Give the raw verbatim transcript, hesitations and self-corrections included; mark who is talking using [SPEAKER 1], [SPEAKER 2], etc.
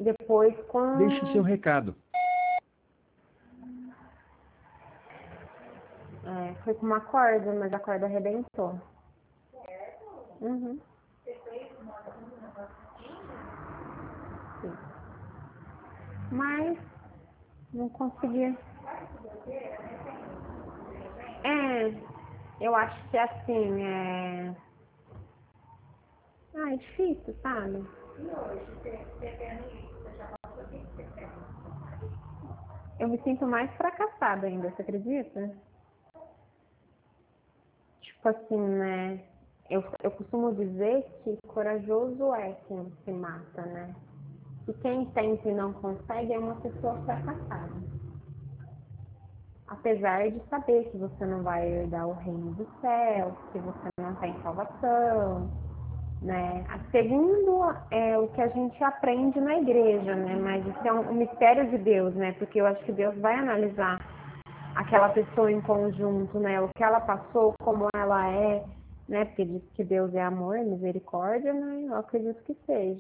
[SPEAKER 1] depois com...
[SPEAKER 2] Deixe seu recado.
[SPEAKER 1] É, foi com uma corda, mas a corda arrebentou. Uhum. Sim. Mas não conseguia. É, eu acho que assim, é... Ah, é difícil, sabe? Eu me sinto mais fracassada ainda, você acredita? Tipo assim, né? Eu, eu costumo dizer que corajoso é quem se mata, né? E quem tenta e não consegue é uma pessoa fracassada. Apesar de saber que você não vai herdar o reino dos céus, que você não tem salvação, né? Segundo é o que a gente aprende na igreja, né? Mas isso é um, um mistério de Deus, né? Porque eu acho que Deus vai analisar aquela pessoa em conjunto, né? O que ela passou, como ela é, né? Porque diz que Deus é amor, misericórdia, né? Eu acredito que seja.